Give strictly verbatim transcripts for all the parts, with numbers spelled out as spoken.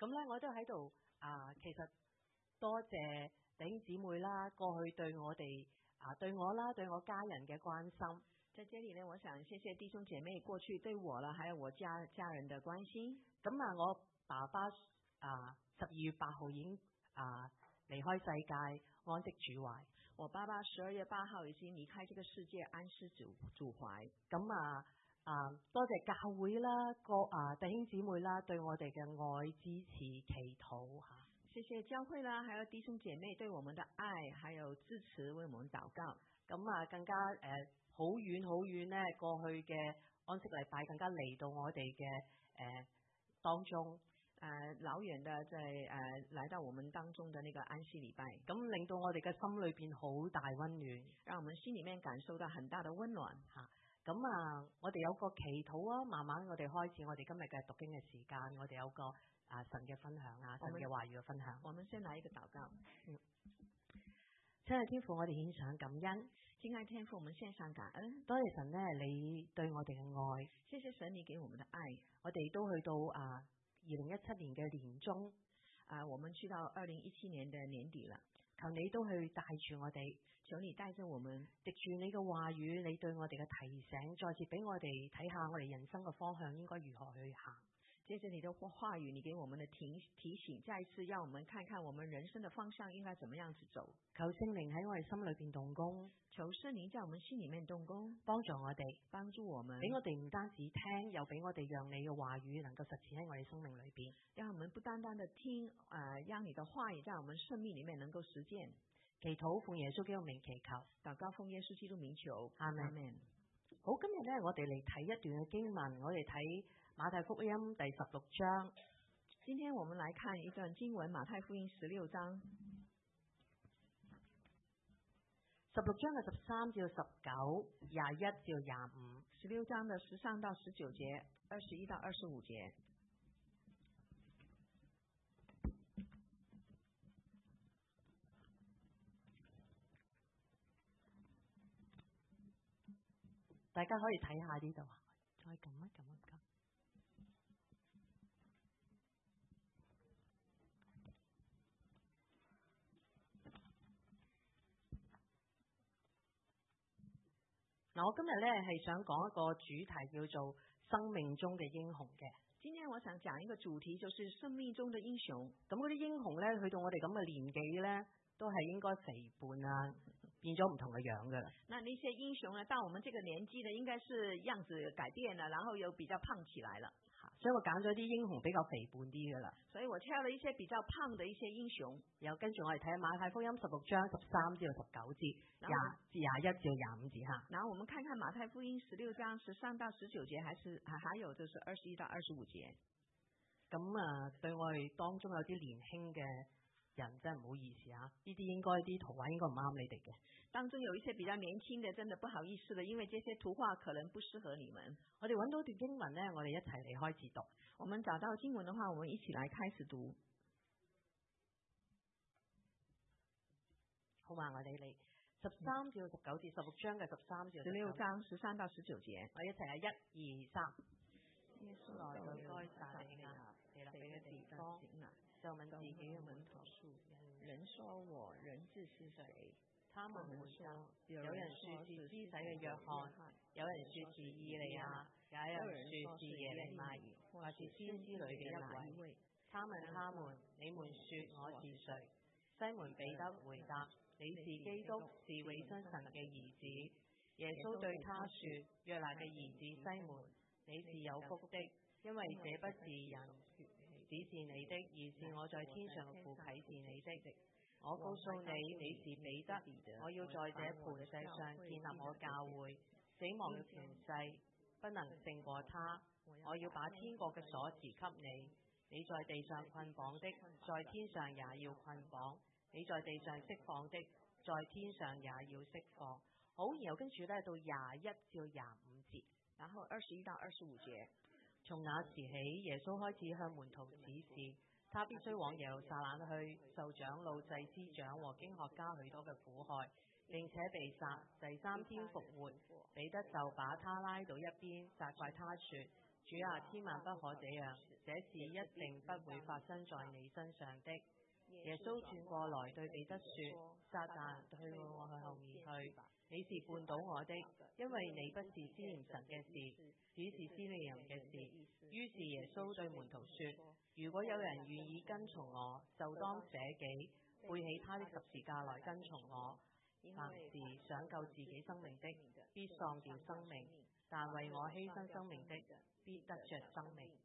咁咧，我都喺度啊，其實多謝弟兄姊妹啦，過去對我哋啊，對我啦，對我家人嘅關心。 在這裡呢，我想謝謝弟兄姐妹過去對我啦，還有我家家人的關心。 咁啊，我爸爸啊，十二月八號已經啊離開世界，安息主懷。 我爸爸十二月八號已經離開這個世界，安息主主懷。 咁啊啊，多謝教會啦，個啊弟兄姊妹啦，對我哋嘅愛、支持、祈禱吓。 謝謝教會啦，還有弟兄姐妹對我們的愛，還有支持，為我們禱告。 咁啊，更加誒好遠好遠咧，過去嘅安息禮拜更加嚟到我哋嘅誒當中。 誒、呃，老遠的在誒、呃、來到我們當中的那個安息禮拜， 咁令到我哋嘅心裏邊好大溫暖， 讓我們心裏面感受到很大的溫暖吓。 咁啊，我哋有個祈禱啊，慢慢我哋開始我哋今日嘅讀經嘅時間，我哋有個啊神嘅分享啊，神嘅話語嘅分享。 我們先來一個禱告。 嗯，親愛天父，我哋獻上感恩。 親愛天父，我們獻上感恩。 多謝神呢，你對我哋嘅愛。 謝謝神，你給我們的愛。 我哋都去到啊二零一七年嘅年中， 啊，我們去到二零一七年的年底了。 求你都去帶住我哋， 求你帶着我們， 藉住你嘅話語，你對我哋嘅提醒，再次俾我哋睇下我哋人生嘅方向應該如何去行。 接着你的話語，你給我們的提提醒，再一次讓我們看看我們人生的方向應該怎麼樣子走。 求聖靈喺我哋心裏邊動工， 求聖靈在我們心裏面動工， 幫助我哋， 幫助我們， 俾我哋唔單止聽，又俾我哋讓你嘅話語能夠實踐喺我哋生命裏邊。 讓我們不單單的聽，啊、呃，讓你的話語在我們生命裏面能夠實踐。 祈禱奉耶穌基督名祈求， 禱告奉耶穌基督名求， 阿們。好，今日咧，我哋嚟睇一段嘅經文，我哋睇馬太福音第十六章。 今天我們來看一段經文，馬太福音十六章， 十六章嘅十三至十九，廿一至廿五。 十六章的十三到十九節，二十一到二十五節。 大家可以睇下呢度啊，再撳一撳一撳。嗱，我今日咧係想講一個主題叫做生命中嘅英雄嘅。 今天我想講一個主題，就是生命中的英雄。 咁嗰啲英雄咧，去到我哋咁嘅年紀咧，都係應該肥胖啊，變咗唔同嘅樣噶啦。 那那些英雄呢，到我們這個年紀呢，應該是樣子改變了，然後又比較胖起來了。 所以我揀咗啲英雄比較肥胖啲噶啦。 所以我挑了一些比較胖的一些英雄。 然後跟住我哋睇下馬太福音十六章十三至到十九節，廿至廿一至廿五節哈。 然後我們看看馬太福音十六章十三到十九節，還是還還有就是二十一到二十五節。 咁啊，對我哋當中有啲年輕嘅人真係唔好意思啊，呢啲應該啲圖畫應該唔啱你哋嘅。 當中有一些比較年輕的，真的不好意思的，因為這些圖畫可能不適合你們。 我哋揾到段經文呢，我哋一齊嚟開始讀。 我們找到經文的話，我們一起來開始讀。 好嘛，我哋嚟十三至十九節，十六章嘅十三至十六章十三到十九節， 我一齊啊，一二三。 耶穌來到該撒利亞，腓立比嘅地方，就問自己嘅門徒說：人說我人子是誰？他們說，有人說是施洗嘅約翰，有人說是以利亞，也有人說是耶利米，或是先知裏嘅一位。 他問他們：你們說我是誰？西門彼得回答：你是基督，是永生神嘅兒子。耶穌對他說：約拿嘅兒子西門，你是有福的，因為這不是人指示你的，而是我在天上父啟示你的。我告訴你，你是彼得，我要在這磐石上建立我教會，死亡嘅權勢不能勝過他。我要把天國嘅鎖匙給你，你在地上捆綁的，在天上也要捆綁；你在地上釋放的，在天上也要釋放。好，然後跟住咧到廿一至廿五節， 然後二十一到二十五節。 從那時起，耶穌開始向門徒指示，他必須往耶路撒冷去，受長老、祭司長和經學家許多嘅苦害，並且被殺，第三天復活。彼得就把他拉到一邊，責怪他說： 主啊，千萬不可這樣，這事一定不會發生在你身上的。耶穌轉過來對彼得說：撒旦，退我去後面去，你是絆倒我的，因為你不是思念神嘅事，只是思念人嘅事。於是耶穌對門徒說：如果有人願意跟從我，就當捨己，背起他的十字架來跟從我。凡是想救自己生命的，必喪掉生命；但為我犧牲生命的，必得着生命。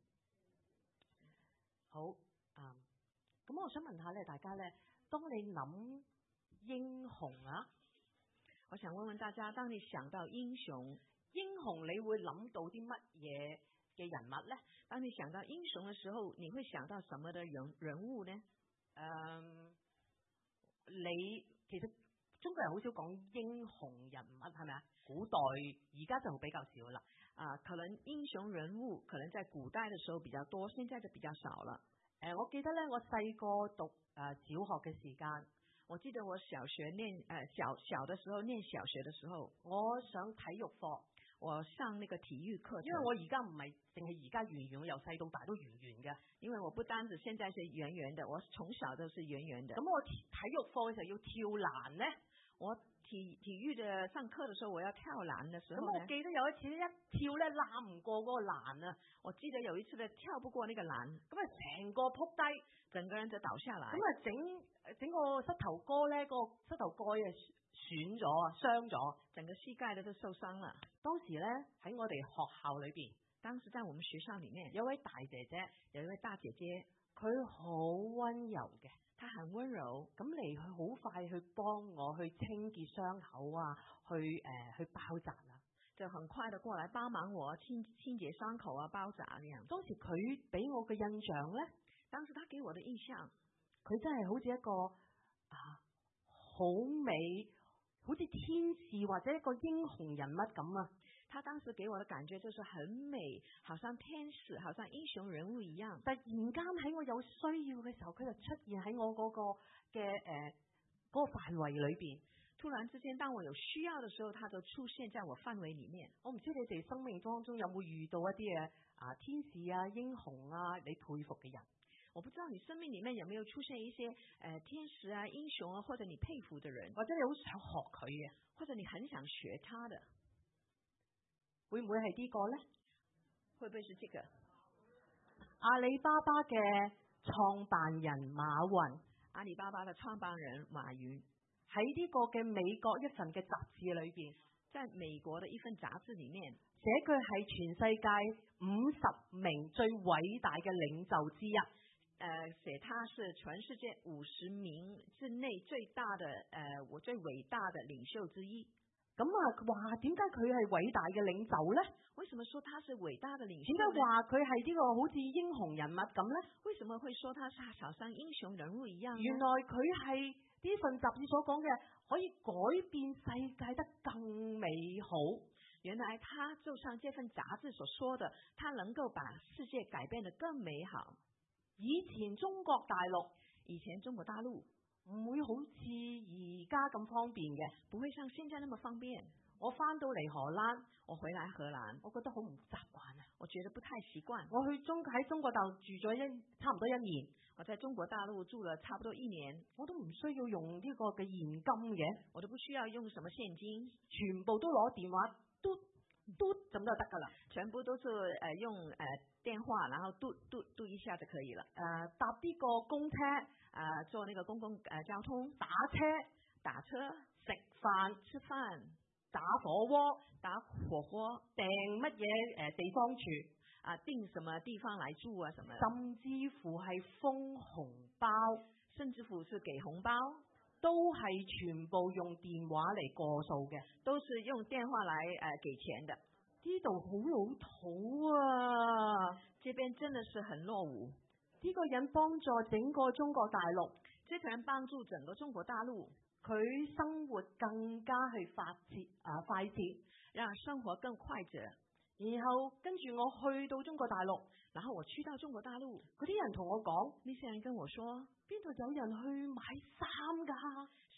好啊，咁、嗯、我想問下咧，大家咧，當你諗英雄啊， 我想問問大家，當你想到英雄， 英雄你會諗到啲乜嘢嘅人物咧？ 當你想到英雄嘅時候，你會想到什麼的人人物呢？ 嗯，你其實中國人好少講英雄人物，係咪啊？古代而家就比較少啦。 啊，可能英雄人物可能在古代的時候比較多，現在就比較少了。 誒、呃，我記得咧，我細個讀誒、呃、小學嘅時間， 我記得我小學念誒、呃、小小的時候念小學的時候， 我上體育課， 我上那個體育課， 因為我而家唔係淨係而家圓圓，我由細到大都圓圓嘅。 因為我不單止現在是圓圓的，我從小都是圓圓的。 咁我體育課嘅時候要跳欄咧， 我體體育的上課的時候我要跳欄的時候， 咁我記得有一次咧一跳咧攬唔過嗰個欄啊， 我記得有一次咧跳不過那個欄， 咁啊成個撲低， 整個人就倒下來， 咁啊整整個膝頭哥咧、個膝頭蓋啊損咗啊傷咗， 整個膝蓋都都受傷啦。 當時咧喺我哋學校裏邊， 當時在我們學校裏面有位大姐姐， 有一位大姐姐， 佢好溫柔嘅。 他很溫柔， 咁嚟去好快去幫我去清潔傷口啊，去誒、呃、去包紮啊， 就很快的過來幫忙我清清潔傷口啊，包紮呢樣。 當時佢俾我嘅印象咧， 當時他給我的印象， 佢真係好似一個啊好美，好似天使或者一個英雄人物咁啊。 他當時給我的感覺就是很美，好像天使，好像英雄人物一樣。 突然間喺我有需要嘅時候，佢就出現喺我嗰個嘅誒嗰個範圍裏邊。 突然之間，當我有需要的時候，他就出現在我範圍裏面。 我唔知你哋生命當中有冇遇到一啲嘅啊天使啊英雄啊你佩服嘅人？ 我不知道你生命裏面有沒有出現一些誒、呃、天使啊英雄啊，或者你佩服的人， 或者你好想學佢嘅， 或者你很想學他的。 會唔會係呢個咧？ 會不會是這個？ 阿里巴巴嘅創辦人馬雲， 阿里巴巴嘅創辦人馬雲喺呢個嘅美國一份嘅雜誌裏邊， 在美國的一份雜誌裏面寫佢係全世界五十名最偉大嘅領袖之一。 誒、呃，寫他是全世界五十名之內最大的誒，我、呃、最偉大的領袖之一。 咁啊，話點解佢係偉大嘅領袖咧？ 為什麼說他是偉大的領袖？ 點解話佢係呢個好似英雄人物咁咧？ 為什麼會說他是好像英雄人物一樣？ 原來佢係呢份雜誌所講嘅，可以改變世界得更美好。 原來他就像這份雜誌所說的，他能夠把世界改變得更美好。 以前中國大陸， 以前中國大陸。 唔會好似而家咁方便嘅， 不會像現在那麼方便。 我翻到嚟荷蘭， 我回來荷蘭， 我覺得好唔習慣啊， 我覺得不太習慣。 我去中喺中國大陸住咗一差唔多一年， 我在中國大陸住了差不多一年， 我都唔需要用呢個嘅現金嘅， 我都不需要用什麼現金， 全部都攞電話嘟嘟咁就得噶啦， 全部都是誒、呃、用誒、呃、電話，然後嘟嘟嘟一下就可以了。 誒、呃、搭呢個公車，誒、 呃、坐那個公共誒、呃、交通， 打車打車， 食飯吃飯， 打火鍋， 打火鍋， 訂乜嘢誒地方住啊，訂什麼地方來住啊，什麼， 甚至乎係封紅包， 甚至乎是給紅包。 都係全部用電話嚟過數嘅， 都是用電話來誒、呃、給錢的。 呢度好老土啊！ 這邊真的是很落伍。 呢個人幫助整個中國大陸， 這個人幫助整個中國大陸， 佢生活更加去發捷啊快捷， 讓生活更快捷。 然後跟住我去到中國大陸， 然後我去到中國大陸， 嗰啲人同我講， 呢些人跟我說， 邊度有人去買衫㗎？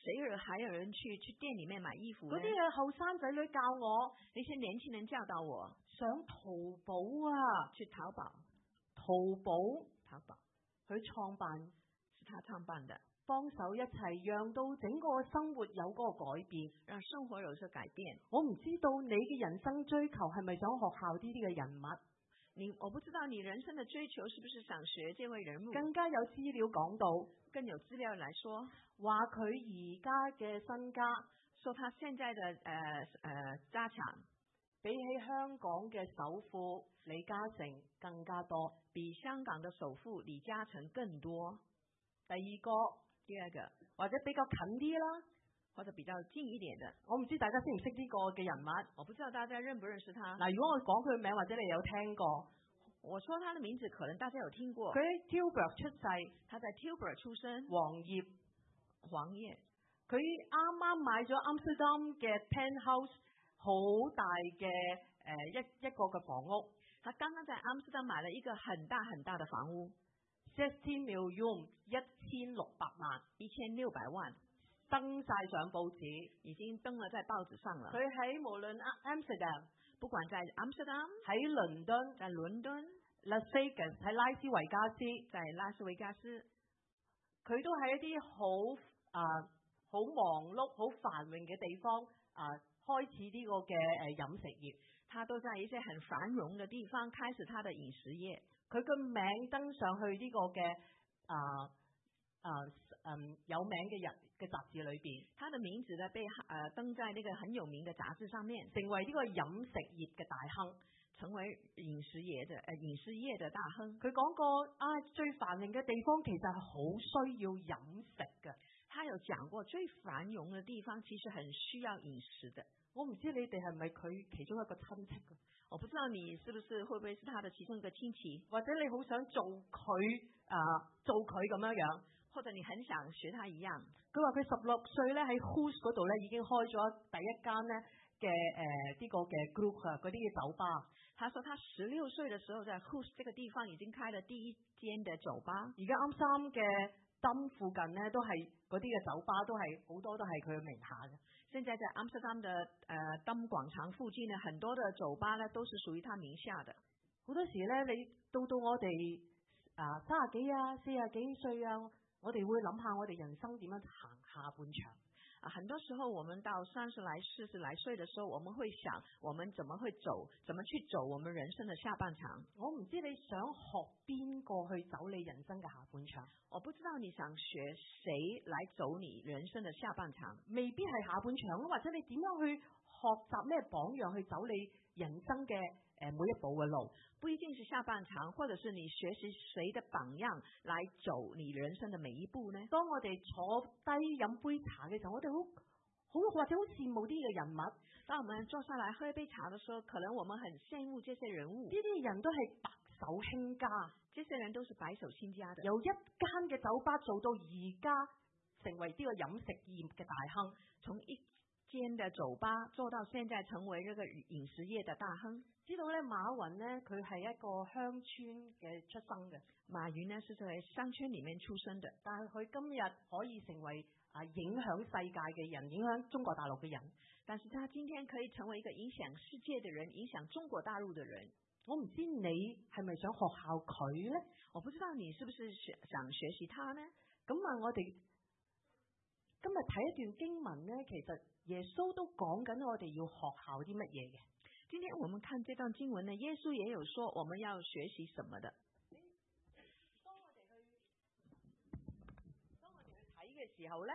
誰有還有人去去店裡面買衣服呢？ 嗰啲嘅後生仔女教我， 那些年輕人教導我上淘寶啊， 去淘寶， 淘寶淘寶佢創辦， 是他創辦的， 幫手一齊讓到整個生活有嗰個改變， 讓生活有所改變。 我唔知道你嘅人生追求係咪想學校呢啲嘅人物？ 你我不知道你人生的追求是不是想學這位人物？ 更加有資料講到， 更有資料來說， 話佢而家嘅身家， 說他現在的誒誒家產， 比起香港嘅首富李嘉誠更加多， 比香港的首富李嘉誠更多。 第二個， 第二個或者比較近啲啦， 或者比較近一點的， 我唔知大家識唔識呢個嘅人物， 我不知道大家認不認識他。 嗱，如果我講佢名，或者你有聽過， 我說他的名字，可能大家有聽過。 佢喺 Tilburg 出世， 他在 Tilburg 出生， 黃業， 黃業， 佢啱啱買咗 Amsterdam 嘅 penthouse，好大嘅誒、呃、一一個嘅房屋， 他剛剛在 Amsterdam 買了一個很大很大的房屋 ，sixteen million 一千六百萬， 一千六百萬。 登晒上報紙， 已經登了在報紙上了。 佢喺無論 Amsterdam， 不管在 Amsterdam， 喺倫敦， 在倫敦 Las Vegas，喺拉斯維加斯， 在拉斯維加斯， 佢都喺一啲好啊好忙碌、好繁榮嘅地方啊、呃，開始呢個嘅誒飲食業。 他都在一些很繁榮嘅地方開始他的飲食業。 佢個名登上去呢個嘅啊啊嗯有名嘅人嘅雜誌裏邊， 他的名字呢被呃登在那個很有名嘅雜誌上面， 成為呢個飲食業嘅大亨， 成為飲食業嘅誒、呃、飲食業嘅大亨。 佢講過啊，最繁榮嘅地方其實係好需要飲食嘅。 他有講過最繁榮嘅地方其實很需要飲食的。 我唔知你哋係咪佢其中一個親戚嘅， 我不知道你是不是會不會是他的其中一個親戚， 或者你好想做佢啊做佢咁樣樣。 或者你很想學他一樣。 佢話佢十六歲咧喺 Hoos 嗰度咧已經開咗第一間咧嘅誒呢個嘅 group 啊嗰啲嘅酒吧。 他說他十六歲嘅時候在 Hoos 這個地方已經開了第一間嘅酒吧。 而家啱啱嘅登附近咧都係嗰啲嘅酒吧都係好多都係佢嘅名下嘅。 現在在 Amsterdam 的誒登廣場附近呢，很多的酒吧呢都是屬於他名下的。 好多時咧你到到我哋啊三十幾啊四十幾歲啊。我哋會諗下我哋人生點樣行下半場啊！很多時候，我們到三十來、四十來歲的時候，我們會想，我們怎麼會走，怎麼去走我們人生的下半場？ 我唔知你想學邊個去走你人生嘅下半場， 我不知道你想學誰來走你人生的下半場， 未必係下半場，或者你點樣去學習咩榜樣去走你人生嘅誒每一步嘅路。 不一定是下半場，或者是你學習誰的榜樣來走你人生的每一步呢？ 當我哋坐低飲杯茶嘅時候，我哋好好或者好羨慕啲嘅人物。 當我們坐下來喝一杯茶的時候，可能我們很羨慕這些人物。 呢啲人都係白手興家， 這些人都是白手興家的， 由一間嘅酒吧做到而家成為呢個飲食業嘅大亨， 從一間嘅酒吧做到現在成為這個飲食業嘅大亨。 知道咧，馬雲咧佢係一個鄉村嘅出生嘅。 馬雲呢是在鄉村裡面出生的， 但係佢今日可以成為啊影響世界嘅人，影響中國大陸嘅人。 但是他今天可以成為一個影響世界嘅人，影響中國大陸嘅人。 我唔知你係咪想學效佢咧？ 我不知道你是不是想學習他呢？ 咁啊，我哋今日睇一段經文咧，其實耶穌都講緊我哋要學效啲乜嘢嘅。 今天我們看這段經文呢，耶穌也有說我們要學習什麼的。 當我哋去，當我哋去睇嘅時候咧，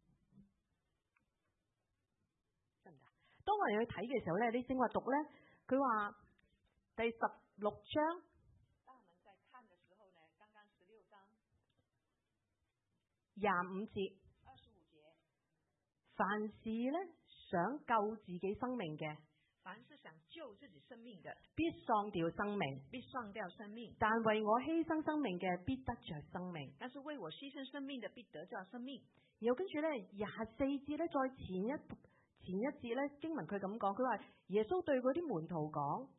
真㗎。當我哋去睇嘅時候咧，你正話讀咧，佢話第十六章。 當我們在看的時候呢，剛剛十六章廿五節。 二十五節， 凡是咧想救自己生命嘅。 凡是想救自己生命的， 必喪掉生命； 必喪掉生命。 但為我犧牲生命嘅，必得着生命。 但是為我犧牲生命的，必得着生命。 然後跟住咧，廿四節咧，再前一前一節咧，經文佢咁講，佢話耶穌對嗰啲門徒講：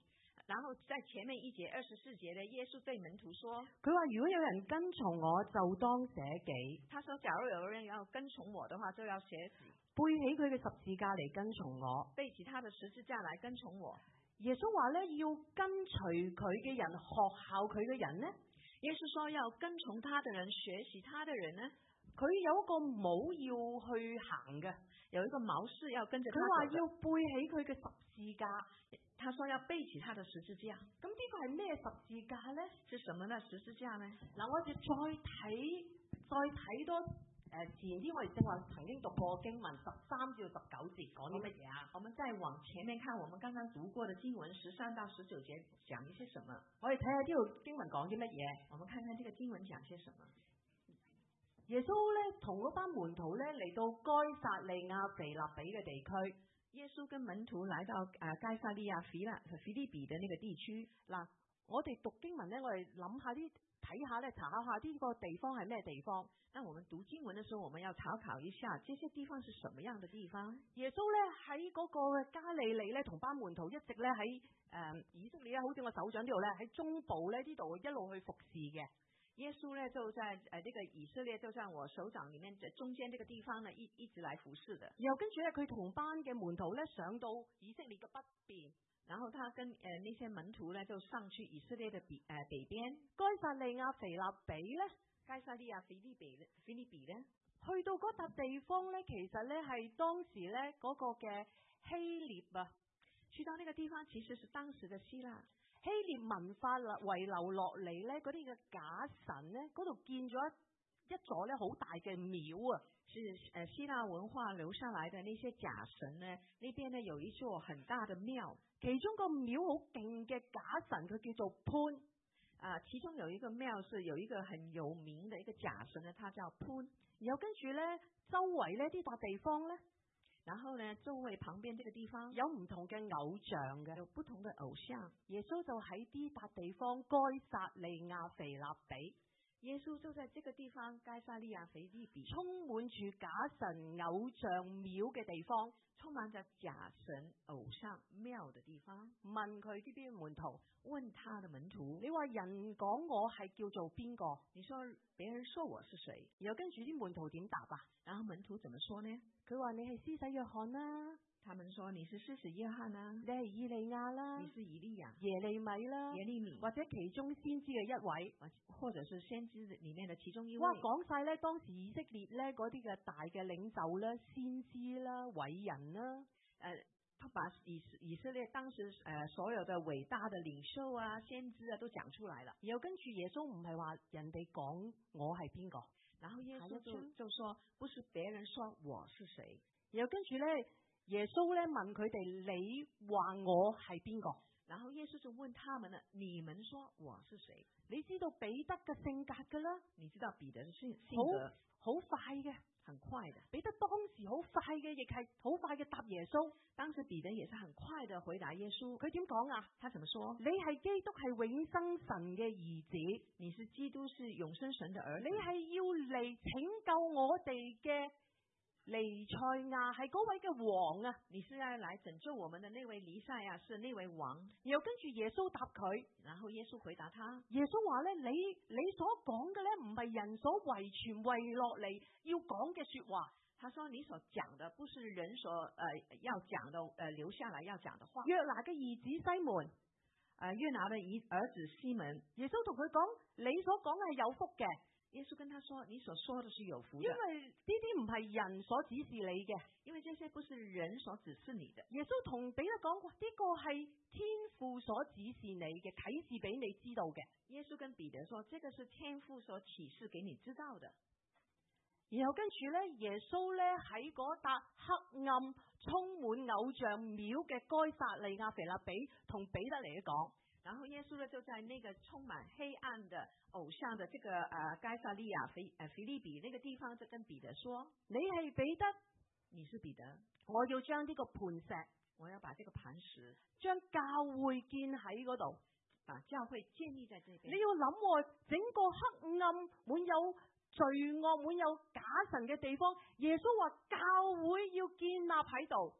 然後在前面一節二十四節呢，耶穌對門徒說： 佢話如果有人跟從我，就當捨己。 他說，假如有人要跟從我的話，就要捨己， 背起佢嘅十字架嚟跟從我， 背起他的十字架來跟從我。 耶穌話咧，要跟隨佢嘅人，學效佢嘅人呢， 耶穌說要跟從他的人，學習他的人呢， 佢有一個帽要去行嘅， 有一個模式要跟着他。 佢話要背起佢嘅十字架， 他說要背起他的十字架。 咁呢個係咩十字架呢？ 是什麼呢？十字架呢？ 嗱，我哋再睇，再睇多。誒、呃，前啲我哋正話曾經讀過經文十三至十九節講啲乜嘢啊？ 我們再往前面看，我們剛剛讀過的經文十三到十九節講一些什麼？ 我哋睇下呢度經文講啲乜嘢？ 我們看看這個經文講些什麼？ 耶穌咧同嗰班門徒咧嚟到該撒利亞腓立比嘅地區， 耶穌跟門徒來到誒該撒利亞腓立腓利比的那個地區。 嗱，我哋讀經文咧，我哋諗下啲睇下咧，查考下呢個地方係咩地方？ 那我們讀經文的時候，我們要查考一下這些地方是什麼樣的地方。 耶穌咧喺嗰個加利利咧，同班門徒一直咧喺誒以色列咧，好似我手掌呢度咧喺中部咧呢度一路去服侍嘅。 耶穌咧就在誒呢、呃這個以色列，就在我手掌裏面中間這個地方呢，一一直來服侍的。 然後跟住咧，佢同班嘅門徒咧上到以色列嘅北邊， 然後他跟誒、呃、那些門徒咧就上去以色列的北誒、呃、北邊。 該撒利亞腓立比咧， 該撒利亞腓利比咧，腓利比咧， 去到嗰笪地方咧，其實咧係當時咧嗰、那個嘅希臘啊， 去到那個地方其實是當時的希臘。 希臘文化遺留落嚟咧，嗰啲嘅假神咧，嗰度建咗一一座咧好大嘅廟啊， 是誒希臘文化留下來的那些假神呢，呢邊呢有一座很大的廟， 其中個廟好勁嘅假神，佢叫做潘啊，其中有一個廟是有一個很有名的一個假神呢，它叫潘。 然後跟住咧，周圍呢啲笪地方咧。 然後呢，周圍旁邊這個地方有唔同嘅偶像嘅， 有不同的偶像。 耶穌就喺呢笪地方該撒利亞腓立比， 耶穌就在這個地方該撒利亞腓利比， 充滿住假神偶像廟嘅地方， 充滿着假神偶像廟的地方。 問佢呢邊門徒， 問他的門徒， 你話人講我係叫做邊個？ 你說別人說我是誰？ 然後跟住啲門徒點答啊？ 然後門徒怎麼說呢？ 佢話你係施洗約翰啦， 他們說你是施洗約翰啦， 你係以利亞啦， 你是以利亞、 耶利米啦， 耶利米， 或者其中先知嘅一位， 或者是先知裏面的其中一位。 哇，講晒咧，當時以色列咧嗰啲嘅大嘅領袖咧、先知啦、偉人啦，誒、 呃，他把以以色列當時誒、呃、所有的偉大的領袖啊、先知啊都講出來了。 然後跟住耶穌唔係話人哋講我係邊個。 然後耶穌就就說，不是別人說我是誰。 然後跟住咧，耶穌咧問佢哋：你話我係邊個？ 然後耶穌就問他們了：你們說我是誰？ 你知道彼得嘅性格噶啦？ 你知道彼得嘅性性格好快嘅， 很快的。 彼得當時好快嘅，亦係好快嘅答耶穌。 當時彼得也是很快的回答耶穌。 佢點講啊？ 他怎麼說？ 你係基督，係永生神嘅兒子。 你是基督，是永生神的兒子。 你係要嚟拯救我哋嘅彌賽亞，係嗰位嘅王啊！ 你是要來拯救我們的那位彌賽亞，是那位王。 然後跟住耶穌答佢， 然後耶穌回答他。 耶穌話咧：你你所講嘅咧，唔係人所遺傳遺落嚟要講嘅說話。 他說：你所講的不是人所呃要講的，呃留下來要講的話。 約拿嘅兒子西門， 呃約拿的兒兒子西門， 耶穌同佢講：你所講嘅係有福嘅。 耶穌跟他說：你所說的是有福的， 因為呢啲唔係人所指示你嘅， 因為這些不是人所指示你的。 耶穌同彼得講：呢個係天父所指示你嘅，啟示俾你知道嘅。 耶穌跟彼得說：這個是天父所啟示給你知道的。 然後跟住咧，耶穌咧喺嗰笪黑暗、充滿偶像廟嘅該撒利亞腓立比，同彼得嚟講。 然後耶穌呢就在那個充滿黑暗的偶像的這個呃該撒利亞腓呃腓利比那個地方，就跟彼得說： 你係彼得， 你是彼得， 我要將呢個磐石， 我要把這個磐石將教會建喺嗰度， 把教會建立在這邊。 你要諗喎，整個黑暗滿有罪惡、滿有假神嘅地方，耶穌話教會要建立喺度。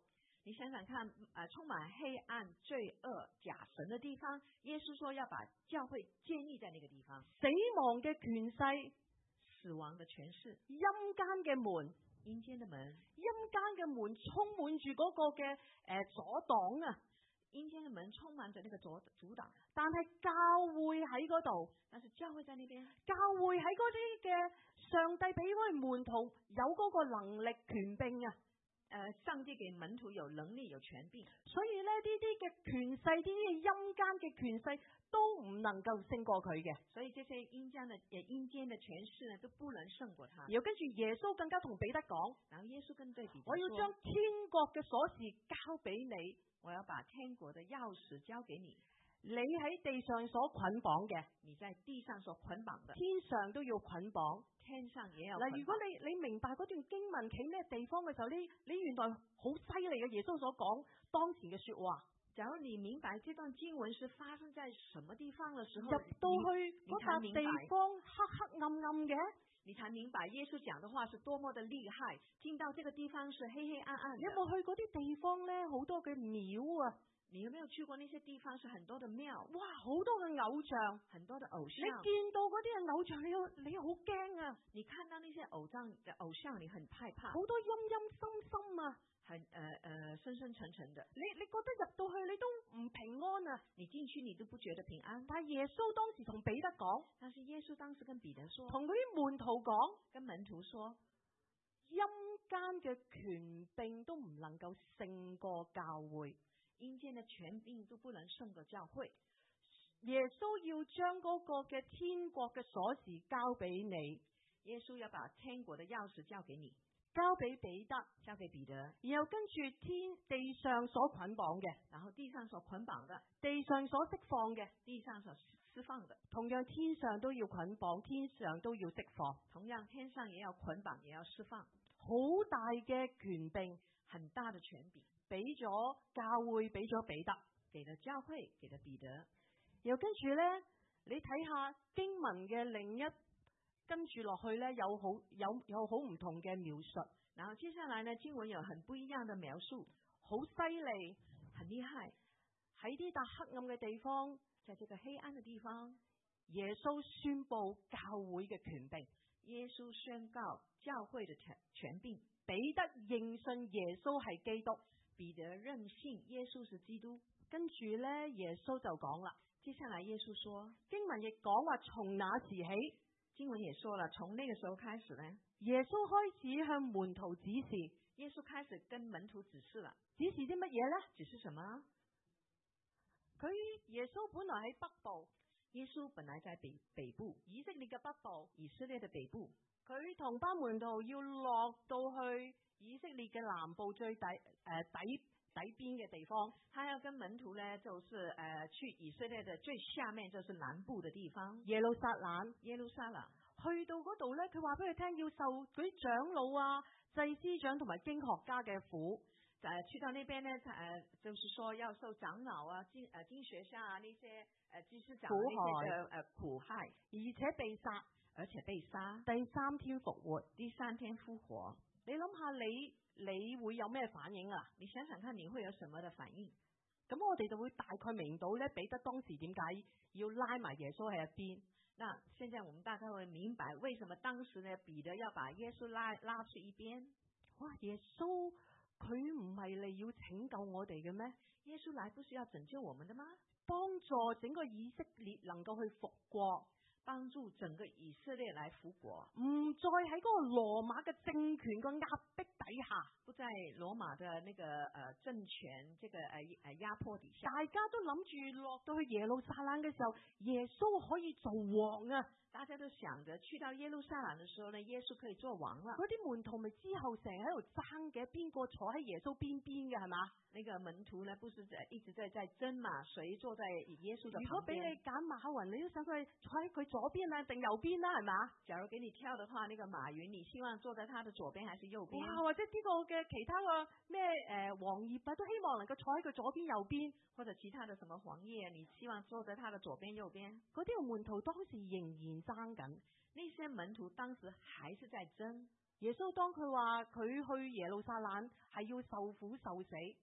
你想想看，呃，充滿黑暗、罪惡、假神的地方，耶穌說要把教會建立在那個地方。 死亡嘅權勢， 死亡的權勢， 陰間嘅門， 陰間的門， 陰間嘅門充滿住嗰個嘅誒、呃、阻擋啊！ 陰間的門充滿着那個阻阻擋， 但係教會喺嗰度， 但是教會在那邊， 教會喺嗰啲嘅上帝俾嗰啲門徒有嗰個能力權柄啊！ 誒、呃，上帝給門徒有能力有權柄， 所以咧呢啲嘅權勢，呢啲陰間嘅權勢都唔能夠勝過佢嘅。 所以這些陰間的誒陰間的權勢呢都不能勝過他。 然後跟住耶穌更加同彼得講， 然後耶穌跟對彼得說， 我要將天國嘅鎖匙交俾你， 我要把天國的鑰匙交給你。 你喺地上所捆綁嘅， 你在地上所捆綁的， 天上都要捆綁， 天上也要捆綁。 嗱，如果你你明白嗰段經文企咩地方嘅時候，你你原來好犀利嘅耶穌所講當前嘅說話。 假如你明白這段經文是發生在什麼地方的時候， 入到去嗰笪地方黑黑暗暗嘅， 你才明白耶穌講的話是多麼的厲害。進到這個地方是黑黑暗暗的。 你有冇去嗰啲地方咧？好多嘅廟啊！ 你有沒有去過那些地方？是很多的廟， 哇，好多嘅偶像， 很多的偶像。 你見到嗰啲嘅偶像，你要你好驚啊！ 你看到那些偶像的偶像，你很害怕。 好多陰陰森森啊， 很呃呃深深沉沉的。 你你覺得入到去你都唔平安啊？ 你進去你都不覺得平安。 但係耶穌當時同彼得講， 但是耶穌當時跟彼得說， 同嗰啲門徒講， 跟門徒說， 陰間嘅權柄都唔能夠勝過教會。 陰間的權柄都不能勝過教會。 耶穌要將嗰個嘅天國嘅鎖匙交俾你， 耶穌要把天國的鑰匙交給你， 交俾彼得， 交給彼得， 然後跟住天地上所捆綁嘅， 然後地上所捆綁的， 地上所釋放嘅， 地上所釋放的， 同樣天上都要捆綁，天上都要釋放， 同樣天上也要捆綁，也要釋放。 好大嘅權柄， 很大的權柄， 俾咗教會，俾咗彼得， 給了教會，給了彼得。 又跟住咧，你睇下經文嘅另一跟住落去咧，有好有有好唔同嘅描述。 然後接下來呢，經文有很不一樣的描述， 好犀利， 很厲害。 喺呢笪黑暗嘅地方， 在這個黑暗的地方， 耶穌宣布教會嘅權柄。 耶穌宣告教會的權權柄。 彼得認信耶穌係基督， 彼得認信耶穌是基督。 跟住咧，耶穌就講啦， 接下來耶穌說， 經文亦講話從那時起， 經文也說了，從那個時候開始呢， 耶穌開始向門徒指示， 耶穌開始跟門徒指示了， 指示啲乜嘢咧？ 指示什麼？ 佢耶穌本來喺北部， 耶穌本來在北北部， 以色列嘅北部， 以色列的北部。 佢同班門徒要落到去以色列嘅南部最底誒、呃、底底邊嘅地方， 他要跟門徒呢，就是誒、呃、去以色列的最下面，就是南部的地方， 耶路撒冷。 耶路撒冷去到嗰度咧，佢話俾佢聽要受嗰啲長老啊、祭司長同埋經學家嘅苦。 誒、呃，去到那邊呢，誒、呃，就是說要受長老啊、經誒、呃、經學家啊那些誒祭司長那些嘅誒苦害， 而且被殺。 而且被殺， 第三天復活， 第三天復活。 你諗下，你你會有咩反應啊？ 你想想看，你會有什麼的反應？ 咁我哋就會大概明到咧，彼得當時點解要拉埋耶穌喺一邊。 那現在我們大概會明白，為什麼當時呢，彼得要把耶穌拉拉去一邊？ 哇！耶穌佢唔係嚟要拯救我哋嘅咩？ 耶穌來不是要拯救我們的嗎？ 幫助整個以色列能夠去復國。 幫助整個以色列來復國， 唔再喺嗰個羅馬嘅政權個壓迫底下， 不在羅馬的那個呃政權這個呃呃壓迫底下， 大家都諗住落到去耶路撒冷嘅時候，耶穌可以做王啊！ 大家都想着去到耶路撒冷的時候呢，耶穌可以做王了。 嗰啲門徒咪之後成日喺度爭嘅，邊個坐喺耶穌邊邊嘅係嘛？ 那個門徒呢，不是在一直在在爭嘛？誰坐在耶穌的旁邊？ 如果俾你揀馬雲，你都想佢坐喺佢左邊啊，定右邊啦，係嘛？ 假如給你挑的話，那個馬雲，你希望坐在他的左邊還是右邊？ 哇，或者呢個嘅其他個咩誒王爺啊，都希望能夠坐喺佢左邊右邊， 或者其他的什麼皇爺，你希望坐在他的左邊右邊？ 嗰啲門徒當時仍然爭緊， 那些門徒當時還是在爭。 耶穌當佢話佢去耶路撒冷係要受苦受死。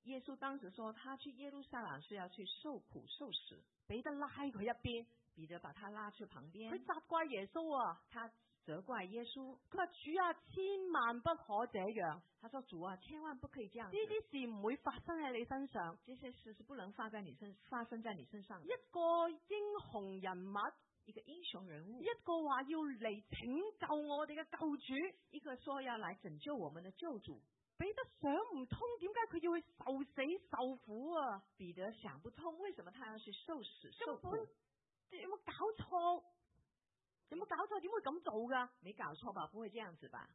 耶穌當時說，他去耶路撒冷是要去受苦受死。 彼得拉佢一邊， 彼得把他拉去旁邊， 佢責怪耶穌啊， 他責怪耶穌， 佢話主啊，千萬不可這樣。 他說主啊，千萬不可以這樣。 呢啲事唔會發生喺你身上， 這些事是不能發在你身發生在你身上。 一個英雄人物， 一個英雄人物， 一個話要嚟拯救我哋嘅救主， 一個說要來拯救我們的救主。 彼得想唔通，點解佢要去受死受苦啊？ 彼得想不通，為什麼他要去受死受苦？ 有冇搞錯？有冇搞錯？點會咁做噶？ 沒搞錯吧？不會這樣子吧？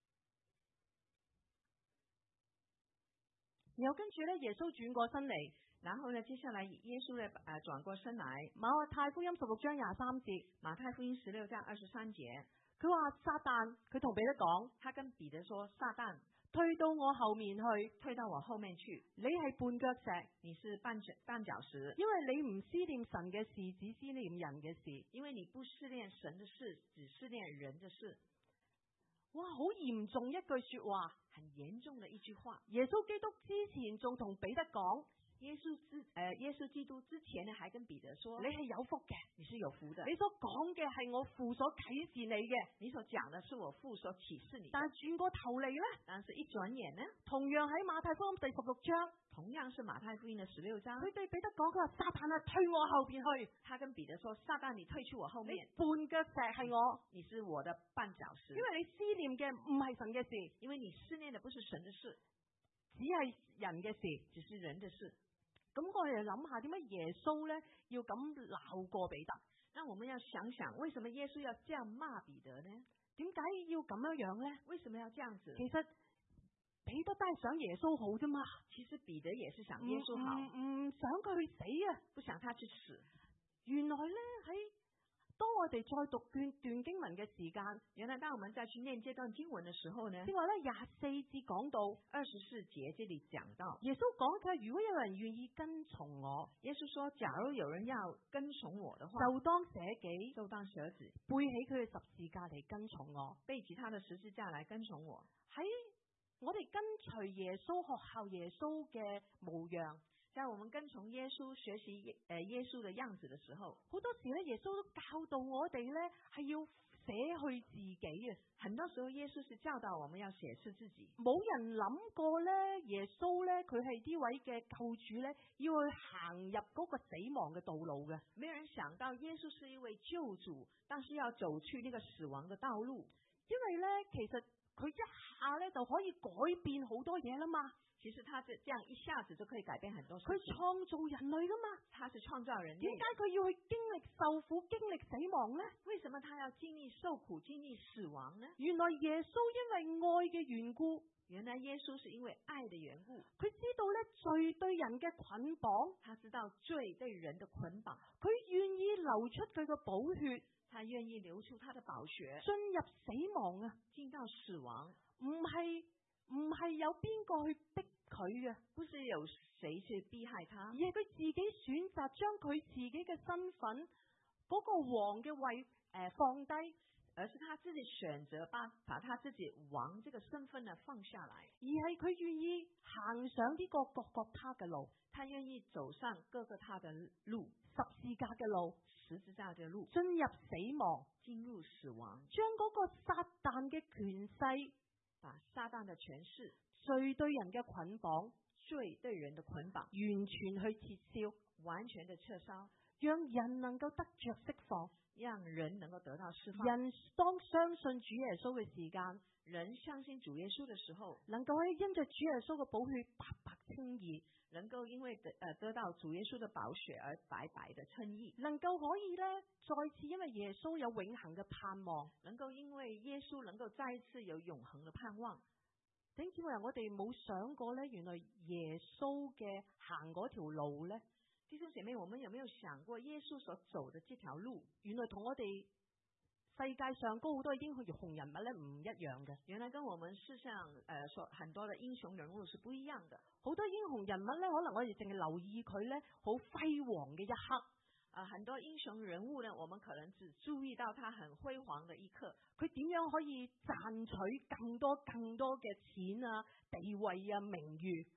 然後跟住咧，耶穌轉過身嚟， 然後呢，接下來耶穌咧誒轉過身來， 馬太福音十六章廿三節， 馬太福音十六章二十三節， 佢話撒旦，佢同彼得講， 他跟彼得說，撒旦， 退到我後面去， 退到我後面去， 你係絆腳石， 你是絆腳絆腳石， 因為你唔思念神嘅事，只思念人嘅事， 因為你不思念神嘅事，只思念人嘅事。 哇，好嚴重一句說話， 很嚴重的一句話。 耶穌基督之前仲同彼得講， 耶穌之誒、呃、耶穌基督之前呢，還跟彼得說， 你係有福嘅， 你是有福的， 你所講嘅係我父所啟示你嘅， 你所講的是我父所啟示你的。 但係轉過頭嚟咧， 但是一轉眼呢， 同樣喺馬太福音第十六章。 同樣是馬太福音的十六章， 佢對彼得講，佢話撒旦啊，退我後邊去。 他跟彼得說，撒旦你退去我後面。 絆腳石係我， 你是我的絆腳石。 因為你思念嘅唔係神嘅事， 因為你思念的不是神的事， 只係人嘅事， 只是人的事。 咁我哋諗下，點解耶穌咧要咁鬧過彼得？ 那我們要想想，為什麼耶穌要這樣罵彼得呢？ 點解要咁樣樣咧？ 為什麼要這樣子？ 其實彼得都係想耶穌好啫嘛。 其實彼得也是想耶穌好， 唔唔想佢去死啊， 不想他去死。 原來咧喺當我哋再讀段段經文嘅時間， 原來當我們再去念這段經文嘅時候呢， 即係話咧廿四節講到二十四節這裏講到， 耶穌講嘅，如果有人願意跟從我， 耶穌說，假如有人要跟從我的話， 就當捨己， 就當捨己， 背起佢嘅十字架嚟跟從我， 背起他的十字架來跟從我。 喺我哋跟隨耶穌學效耶穌嘅模樣， 在我們跟從耶穌學習耶誒耶穌嘅樣子嘅時候， 好多時咧耶穌都教導我哋咧係要捨去自己啊！ 很多時候耶穌是教導我們要捨棄自己。 冇人諗過咧，耶穌咧佢係呢位嘅救主咧，要去行入嗰個死亡嘅道路嘅。 沒有人想到耶穌是一位救主，但是要走去呢個死亡嘅道路， 因為咧其實佢一下咧就可以改變好多嘢啦嘛。 其實他這這樣一下子就可以改變很多事。 佢創造人類噶嘛， 他是創造人類。 點解佢要去經歷受苦、經歷死亡呢？ 為什麼他要經歷受苦、經歷死亡呢？ 原來耶穌因為愛嘅緣故， 原來耶穌是因為愛的緣故， 佢知道咧罪對人嘅捆綁， 他知道罪對人的捆綁， 佢願意流出佢嘅寶血， 他願意流出他的寶血， 進入死亡啊， 進到死亡， 唔係唔係有邊個去逼佢嘅， 不是有誰去逼害他， 而係佢自己選擇將佢自己嘅身份嗰個王嘅位誒放低， 而是他自己選擇把把他自己王這個身份呢放下來， 而係佢願意行上呢個各各他嘅路， 他願意走上各個他的路， 十字架嘅路， 十字架嘅路， 進入死亡， 進入死亡， 將嗰個撒旦嘅權勢， 把撒旦的權勢， 罪對人嘅捆綁， 罪對人的捆綁， 完全去撤銷， 完全的撤銷， 讓人能夠得着釋放， 讓人能夠得到釋放。 人當相信主耶穌嘅時間， 人相信主耶穌的時候， 能夠喺因着主耶穌嘅寶血白白稱義， 能夠因為得誒得到主耶穌的寶血而白白的稱義， 能夠可以咧再次因為耶穌有永恆嘅盼望， 能夠因為耶穌能夠再一次有永恆的盼望。 弟兄姊妹，我哋冇想過咧，原來耶穌嘅行嗰條路咧， 弟兄姐妹，我們有沒有想過耶穌所走的這條路， 原來同我哋世界上嗰好多英雄人物咧唔一樣嘅。 原來跟我們世上誒所很多的英雄人物是不一樣的。 好多英雄人物咧，可能我哋淨係留意佢咧好輝煌嘅一刻。 啊，很多英雄人物呢，我們可能只注意到他很輝煌的一刻， 佢點樣可以賺取更多更多嘅錢啊、地位啊、名譽？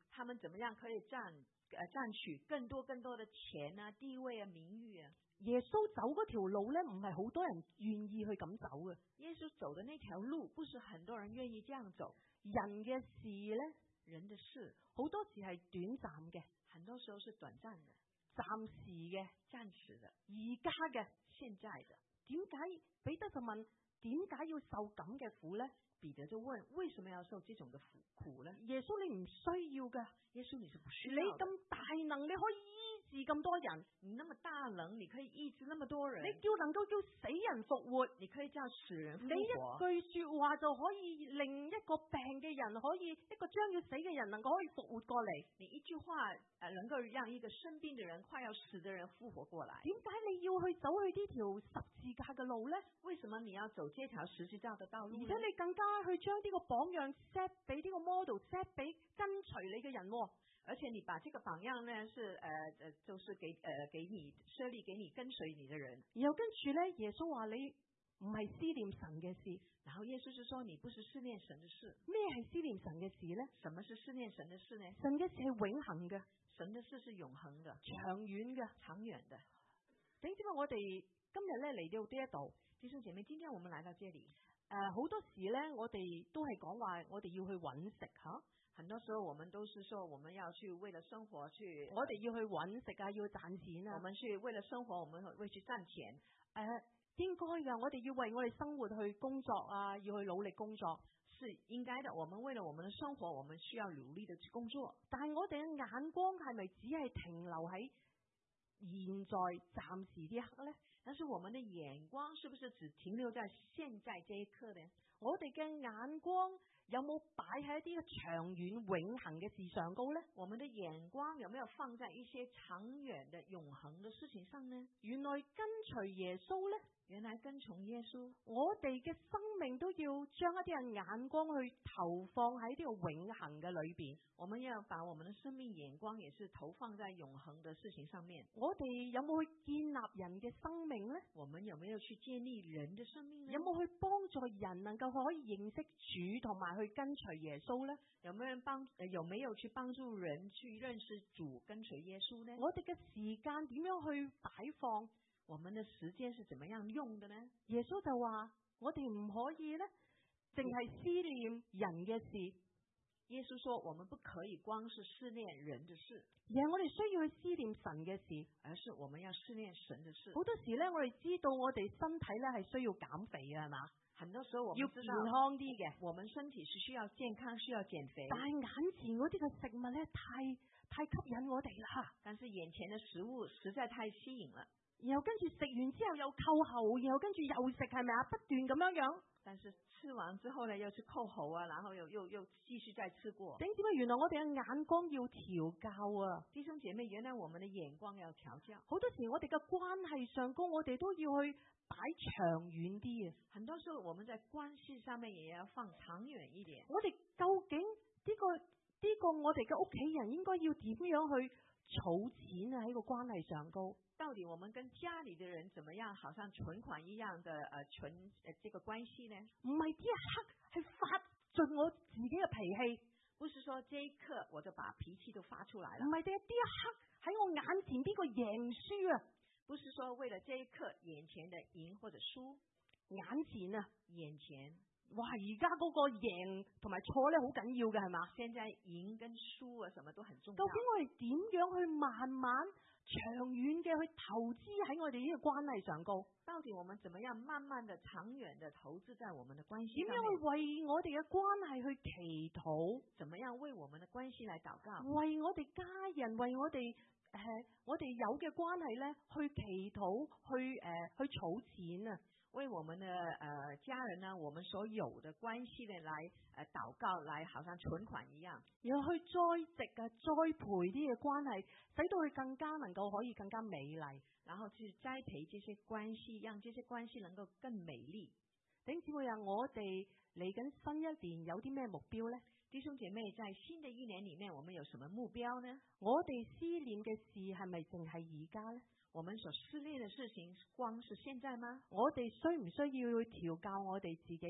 他們怎麼樣可以賺呃賺取更多更多的錢啊、地位啊、名譽啊。 耶穌走嗰條路咧，唔係好多人願意去咁走嘅。 耶穌走的那條路，不是很多人願意這樣走。 人嘅事咧， 人的事好多時係短暫嘅， 很多時候是短暫的、 暫時嘅、 暫時的、 而家嘅、 現在的。 點解彼得就問點解要受咁嘅苦咧？ 彼得就問：為什麼要受這種的苦苦呢？ 耶穌你唔需要噶， 耶穌你是不需要。 你咁大能，你可以醫治咁多人， 你那麼大能，你可以醫治那麼多人， 你叫能夠叫死人復活， 你可以叫死人復活。 你一句說話就可以令一個病嘅人可以一個將要死嘅人能夠可以復活過嚟。 你一句話誒，能夠讓一個生病嘅人、快要死嘅人復活過來。 點解你要去走去呢條十字架嘅路咧？ 為什麼你要走這條十字架嘅道路？ 而且你更加去將呢個榜樣 set 俾呢個 model set 俾跟隨你嘅人， 而且你把這個榜樣呢，是誒誒、呃，就是給誒、呃、給你設立給你跟隨你的人。 然後跟住咧，耶穌話你唔係思念神嘅事， 然後耶穌是說你不是思念神嘅事。 咩係思念神嘅事咧？ 什麼是思念神嘅事呢？ 神嘅事係永恆嘅， 神嘅事是永恆嘅、 長遠嘅、 長遠嘅。 點知我哋今日咧嚟到呢一度， 弟兄姐妹，今天我們來到這裡。 誒、呃，好多時咧，我哋都係講話，我哋要去揾食吓。 很多時候，我們都是說，我們要去為了生活去， 我哋要去揾食啊，要賺錢啊。 我們去為了生活，我們會去賺錢。誒、 呃，應該噶，我哋要為我哋生活去工作啊，要去努力工作， 是應該的。我們為了我們的生活，我們需要努力的去工作。 但係我哋嘅眼光係咪只係停留喺現在暫時呢一刻咧？ 但是我們的眼光是不是只停留在現在這一刻呢？ 我哋嘅眼光有冇擺喺一啲長遠永恆嘅事上高咧？ 我們的眼光有沒有放在一些長遠的永恆的事情上呢？ 原來跟隨耶穌咧， 原來跟從耶穌， 我哋嘅生命都要將一啲嘅眼光去投放喺呢個永恆嘅裏邊。 我們要把我們的生命眼光也是投放在永恆的事情上面。 我哋有冇去建立人嘅生命咧？ 我們有沒有去建立人的生命呢？ 有冇去幫助人能夠可以認識主同埋去跟隨耶穌咧？ 有沒有人幫？有沒有去幫助人去認識主、跟隨耶穌呢？ 我哋嘅時間點樣去擺放？ 我們的時間是怎麼樣用的呢？ 耶穌就話：我哋唔可以咧，淨係思念人嘅事。 耶穌說：我們不可以光是思念人的事， 而係我哋需要去思念神嘅事， 而是我們要思念神的事。 好多時咧，我哋知道我哋身體咧係需要減肥嘅，係嘛？ 很多時候我們要健康啲嘅， 我們身體是需要健康，需要減肥。 但係眼前嗰啲嘅食物咧，太太吸引我哋啦。 但是眼前的食物實在太吸引了。 然後跟住食完之後又扣喉，然後跟住又食，係咪啊？不斷咁樣樣。 但是吃完之後呢，又去扣喉啊，然後又又又繼續再吃過。 點知原來我哋嘅眼光要調教啊！ 弟兄姐妹，原來我們的眼光要調教。 好多時我哋嘅關係上高，我哋都要去擺長遠啲啊！ 很多時候我們在關係上面也要放長遠一點。 我哋究竟呢個呢個我哋嘅屋企人應該要點樣去儲錢啊？喺個關係上高？ 到底我們跟家裏的人怎麼樣，好像存款一樣的呃存呃這個關係呢？ 唔係呢一刻係發盡我自己嘅脾氣， 不是說這一刻我就把脾氣都發出來了。 唔係第一呢一刻喺我眼前邊個贏輸啊？ 不是說為了這一刻眼前的贏或者輸， 眼前啊， 眼前。 哇！而家嗰個贏同埋錯咧好緊要嘅係嘛？ 現在贏跟輸啊，什麼都很重要。 究竟我哋點樣去慢慢長遠嘅去投資喺我哋呢個關係上高？ 到底我們怎麼樣慢慢的長遠的投資在我們的關係？ 點樣去為我哋嘅關係去祈禱？ 怎麼樣為我們的關係來禱告？ 為我哋家人，為我哋誒、呃、我哋有嘅關係咧去祈禱，去誒、呃、去儲錢啊！ 為我們的呃家人呢，我們所有的關係呢，來呃禱告，來好像存款一樣， 然後去栽植啊、栽培啲嘅關係，使到佢更加能夠可以更加美麗， 然後去栽培這些關係，讓這些關係能夠更美麗。 弟兄姊妹啊，我哋嚟緊新一年有啲咩目標呢？ 弟兄姐妹，在新的一年裏面，我們有什麼目標呢？ 我哋思念嘅事係咪淨係而家呢？ 我們所思念的事情，光是現在嗎？ 我哋需唔需要去調教我哋自己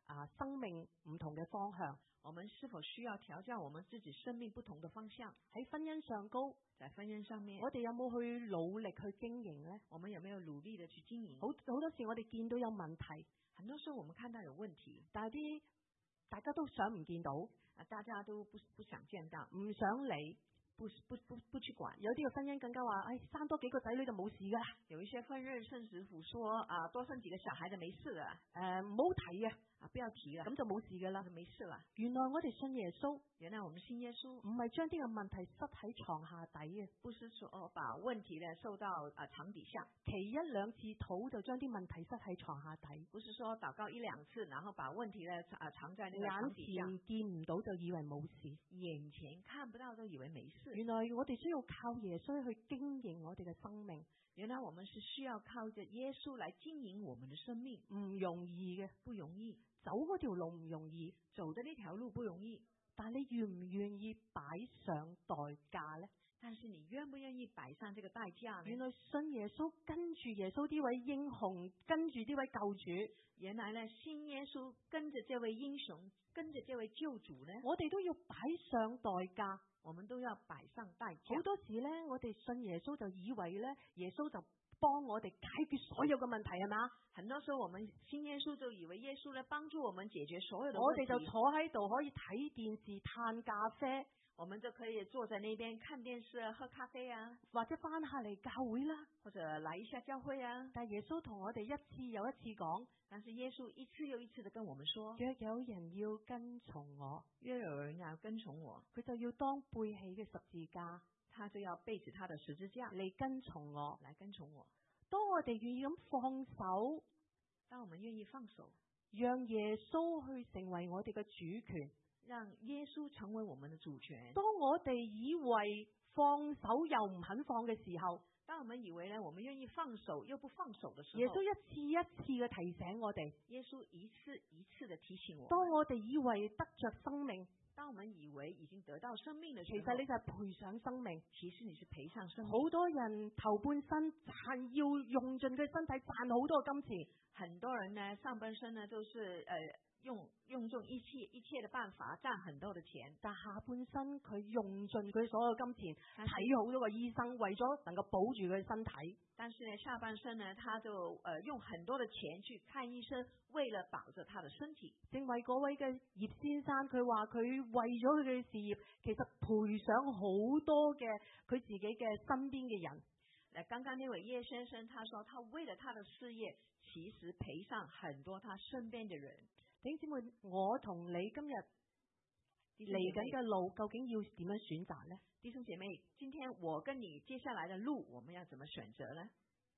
啊生命唔同嘅方向？ 我們是否需要調教我們自己生命不同的方向？ 喺婚姻上高， 在婚姻上面， 我哋有冇去努力去經營呢？ 我們有沒有努力的去經營？ 好好多時我哋見到有問題， 很多時候我們看到有問題， 但係啲大家都想唔見到， 啊，大家都不不想見到， 唔想理。 不不不不去管， 有啲嘅婚姻更加話，唉、哎，生多幾個仔女就冇事噶啦。 有一些婚姻甚至乎說啊，多生幾個小孩就沒事啦。 誒，唔好提啊， 啊，不要提啦， 咁就冇事噶啦， 就沒事啦。 原來我哋信耶穌， 原來我們信耶穌， 唔係將啲嘅問題塞喺床下底嘅， 不是說哦把問題呢收到啊床底下， 祈一兩次禱就將啲問題塞喺床下底， 不是說禱告一兩次，然後把問題呢啊藏在那個床底下， 眼前見唔到就以為冇事， 眼前看不到都以為沒事。 原來我哋需要靠耶穌去經營我哋嘅生命。 原來我們是需要靠着耶穌來經營我們的生命， 唔容易嘅， 不容易， 走嗰條路唔容易， 走的呢條路不容易。 但係你願唔願意擺上代價呢？ 但是你願不願意擺上這個代價呢？ 原來信耶穌，跟住耶穌呢位英雄，跟住呢位救主， 原來呢信耶穌，跟着這位英雄，跟着這位救主呢， 我哋都要擺上代價。 我們都要擺上代價。 好多時咧，我哋信耶穌就以為咧，耶穌就幫我哋解決所有嘅問題，係嘛？ 很多時候我們信耶穌就以為耶穌咧幫助我們解決所有的問題。 我哋就坐喺度可以睇電視、嘆咖啡， 我們就可以坐在那邊看電視、喝咖啡啊， 或者翻下嚟教會啦， 或者來一下教會啊。 但耶穌同我哋一次又一次講， 但是耶穌一次又一次的跟我們說， 若有人要跟從我， 若有人要跟從我， 佢就要當背起嘅十字架， 他就要背起他的十字架嚟跟從我， 來跟從我。 當我哋願意咁放手， 當我們願意放手， 讓耶穌去成為我哋嘅主權， 讓耶穌成為我們的主權。 當我哋以為放手又唔肯放嘅時候， 當我們以為呢，我們願意放手又不放手的時候， 耶穌一次一次嘅提醒我哋， 耶穌一次一次的提醒我。 當我哋以為得着生命， 當我們以為已經得到生命的時候， 其實你就係賠上生命。 其實你是賠上生命。 好多人頭半生賺，要用盡佢身體賺好多金錢， 很多人呢上半身呢都是誒。呃用用盡一切一切的辦法賺很多的錢， 但下半身佢用盡佢所有金錢睇好多個醫生，為咗能夠保住佢身體。 但是呢下半身呢，他就誒、呃、用很多的錢去看醫生，為了保着他的身體。 正為嗰位嘅葉先生，佢話佢為咗佢嘅事業，其實賠上好多嘅佢自己嘅身邊嘅人。 誒，剛剛呢位葉先生，他說他為了他的事業，其實賠上很多他身邊嘅人。 弟兄姊妹，我同你今日嚟緊嘅路，究竟要點樣選擇呢？ 弟兄姐妹，今天我跟你接下來的路，我們要怎麼選擇呢？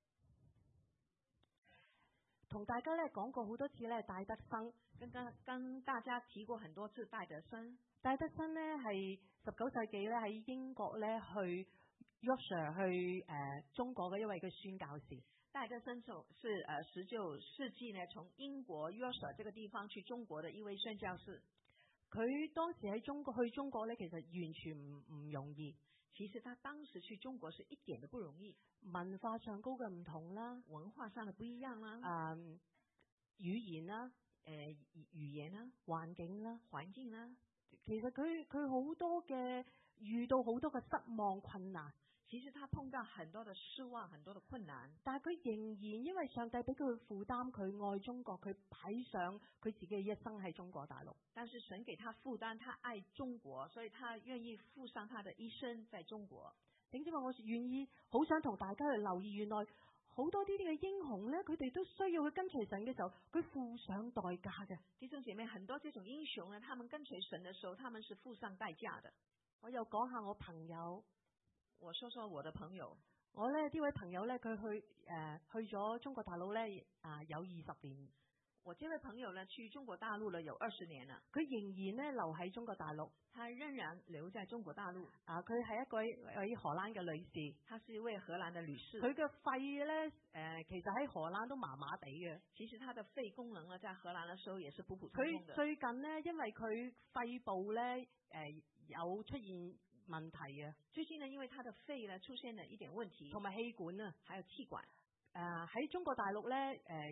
同大家咧講過好多次咧，戴德生， 跟跟跟大家提過很多次戴德生。 戴德生呢係十九世紀咧喺英國咧去 Yorkshire 去誒、呃、中國嘅一位嘅宣教士。 戴德生是呃十九世紀呢，從英國 Yorkshire 這個地方去中國的一位宣教士。 佢當時喺中國去中國咧，其實完全唔唔容易。 其實他當時去中國是一點都不容易， 文化上高嘅唔同啦， 文化上的不一樣啦， 嗯，語言啦， 誒、呃、語言啦， 環境啦， 環境啦。 其實佢佢好多嘅遇到好多嘅失望困難。 其實他碰到很多的失望，很多的困難， 但係佢仍然因為上帝俾佢負擔，佢愛中國，佢擺上佢自己嘅一生喺中國大陸。 但是神給他負擔，他愛中國，所以他願意付上他的一生在中國。 點知話我願意，好想同大家去留意，原來好多呢啲嘅英雄咧，佢哋都需要去跟隨神嘅時候，佢付上代價嘅。 弟兄姐妹，很多這種英雄呢，他們跟隨神的時候，他們是付上代價的。 我又講下我朋友。 我說說我的朋友， 我咧呢位朋友咧，佢去誒、呃、去咗中國大陸咧啊有二十年。 我這位朋友呢去中國大陸了有二十年了， 佢仍然咧留喺中國大陸， 他仍然留在中國大陸。 啊，佢係一位一位荷蘭嘅女士， 她是一位荷蘭的女士。 佢嘅肺咧誒、呃，其實喺荷蘭都麻麻地嘅。 其實她的肺功能呢，在荷蘭嘅時候也是普普通通的。 佢最近呢，因為佢肺部咧誒、呃、有出現問題啊！ 最近呢，因為他的肺呢出現了一點問題， 同埋氣管啊， 還有氣管。 誒喺、呃、中國大陸咧，誒、呃、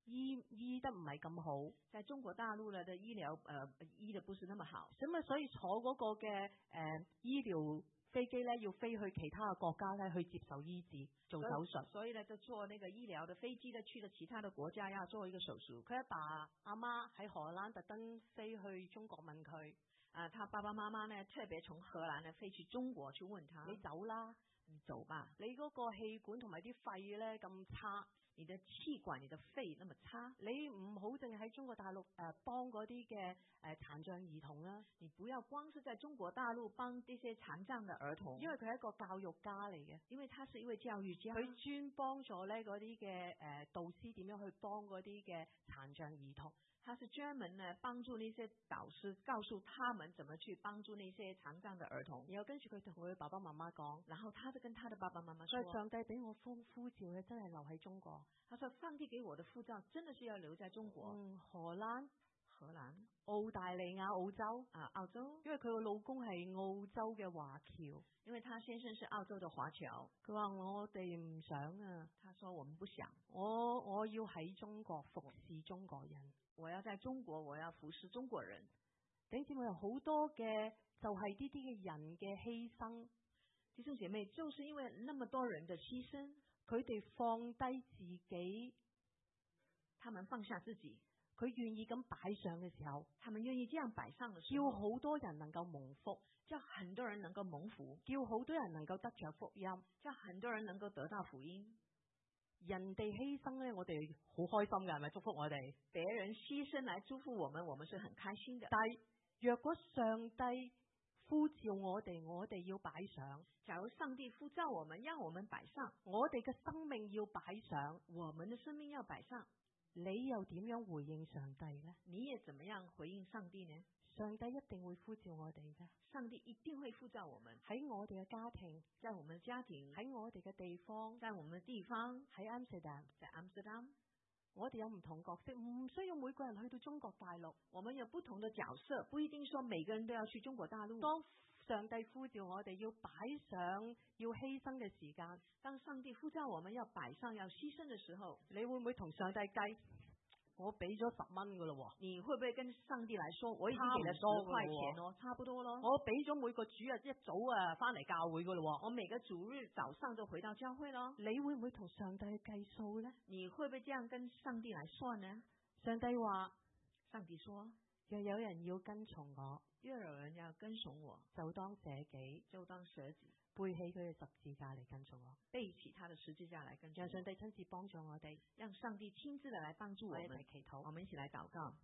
醫醫得唔係咁好， 在中國大陸呢的醫療呃醫得不是那麼好， 咁啊所以坐嗰個嘅誒、呃、醫療飛機咧要飛去其他嘅國家咧去接受醫治做手術， 所以呢就坐那個醫療的飛機呢去了其他的國家要做一個手術。 佢阿爸阿媽喺荷蘭特登飛去中國問佢， 啊，他爸爸媽媽呢特別從荷蘭呢飛去中國去問他， 你走啦， 你走吧， 你嗰個氣管同埋啲肺咧咁差。 你的氣管、你的肺那麼差， 你唔好淨係喺中國大陸誒、呃、幫嗰啲嘅誒殘障兒童啦。 你不要光是在中國大陸幫這些殘障的兒童， 因為佢係一個教育家嚟嘅， 因為他是一位教育家， 佢專幫助咧嗰啲嘅誒導師點樣去幫嗰啲嘅殘障兒童。 他是專門呢幫助那些導師，告訴他們怎麼去幫助那些殘障的兒童。 然後跟住佢同佢爸爸媽媽講， 然後他就跟他的爸爸媽媽說： 佢上帝俾我呼呼召嘅真係留喺中國。 他說：上帝給我的呼召真的是要留在中國。 嗯，荷蘭、 荷蘭、 澳大利亞、澳洲啊，澳洲， 因為佢個老公係澳洲嘅華僑， 因為他先生是澳洲的華僑。 佢話我哋唔想啊， 他說我們不想， 我我要喺中國服侍中國人。 我要在中國，我要服侍中國人。 弟兄姊妹有好多嘅就係呢啲嘅人嘅犧牲， 弟兄姐妹就是因為那麼多人的犧牲， 佢哋放低自己， 他們放下自己， 佢願意咁擺上嘅時候， 他們願意這樣擺上嘅時候， 叫好多人能夠蒙福， 叫很多人能夠蒙福， 叫好多人能夠得着福音， 叫很多人能夠得到福音。 人哋犧牲咧，我哋好開心嘅，係咪？祝福我哋。 別人犧牲來祝福我們，我們是很開心的。 但係若果上帝呼召我哋，我哋要擺上。 假如上帝呼召我們，讓我們擺上， 我哋嘅生命要擺上， 我們的生命要擺上， 你又點樣回應上帝呢？ 你也怎麼樣回應上帝呢？ 上帝一定會呼召我哋嘅， 上帝一定會呼召我們。 喺我哋嘅家庭， 在我們的家庭， 喺我哋嘅地方， 在我們的地方， 喺安斯特丹， 在安斯特丹， 我哋有唔同角色，唔需要每個人去到中國大陸。 我們有不同的角色，不一定說每個人都要去中國大陸。 當上帝呼召我哋要擺上要犧牲嘅時間， 當上帝呼召我們要擺上要犧牲嘅時候， 你會唔會同上帝計？我俾咗十蚊噶咯， 你會不會跟上帝來說，我已經給了十塊錢咯，差不多咯。 我俾咗每個主日一早啊翻嚟教會噶咯， 我每個主日早上就回到教會咯。 你會唔會同上帝去計數呢？ 你會不會這樣跟上帝來算呢？ 上帝話， 上帝說， 若有人要跟從我， 若有人要跟從我， 就當捨己， 就當捨己。 背起佢嘅十字架嚟跟從我， 背起他的十字架嚟跟從我。 讓上帝親自幫助我哋， 讓上帝親自的來幫助我們。 我哋一齊祈禱， 我們一起來禱告。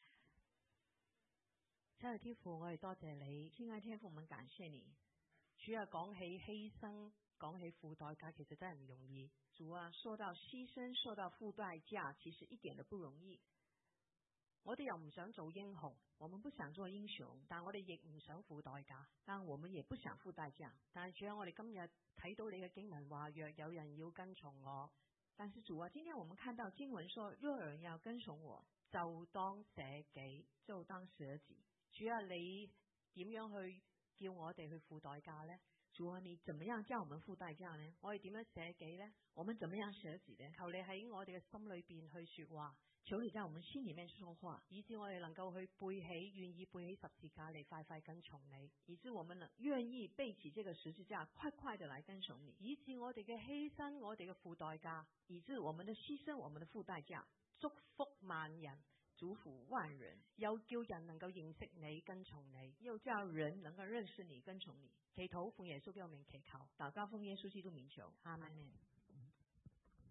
親愛天父，我哋多謝你。 親愛天父，我們感謝你。 主啊，講起犧牲，講起付代價，其實真係唔容易。 主啊，說到犧牲，說到付代價，其實一點都不容易。 我哋又唔想做英雄， 我們不想做英雄， 但我哋亦唔想付代價， 但我們也不想付代價。 但係主啊，我哋今日睇到你嘅經文話，若有人要跟從我， 但是主啊，今天我們看到經文說，若有人要跟從我， 就當捨己， 就當捨己。 主啊，你點樣去叫我哋去付代價呢？ 主啊，你怎麼樣叫我們付代價呢？ 我哋點樣捨己呢？ 我們怎麼樣捨己呢？ 求你喺我哋嘅心裏邊去說話。 求你在我們心裏面說話， 以致我哋能夠去背起，願意背起十字架嚟快快跟從你； 以致我們能願意背起這個十字架，快快地來跟從你； 以致我哋嘅犧牲，我哋嘅付代價； 以致我們的犧牲，我們的付代價， 祝福萬人， 祝福萬人， 又叫人能夠認識你，跟從你； 又叫人能夠認識你，跟從你。 祈禱奉耶穌基督名祈求， 禱告奉耶穌基督名求， 阿們。